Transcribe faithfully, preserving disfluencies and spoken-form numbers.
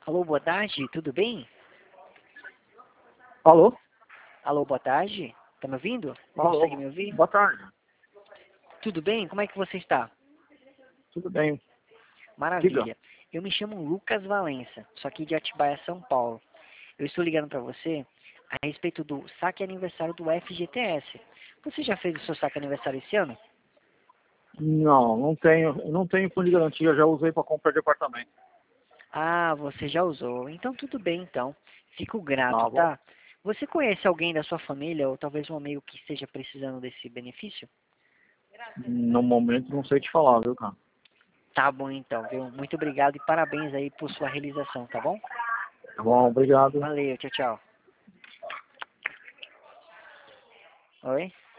Alô, boa tarde, tudo bem? Alô? Alô, boa tarde, tá me ouvindo? Alô? Consegue me ouvir? Boa tarde. Tudo bem? Como é que você está? Tudo bem? Diga. Maravilha. Eu me chamo Lucas Valença, sou aqui de Atibaia, São Paulo. Eu estou ligando para você a respeito do saque aniversário do F G T S. Você já fez o seu saque aniversário esse ano? Não, não tenho, não tenho fundo de garantia, já usei para comprar de apartamento. Ah, você já usou. Então tudo bem, então. Fico grato, Tá bom. tá? Você conhece alguém da sua família ou talvez um amigo que esteja precisando desse benefício? No momento não sei te falar, viu, cara? Tá bom então, viu? Muito obrigado e parabéns aí por sua realização, tá bom? Tá bom, obrigado. Valeu, tchau, tchau. Oi?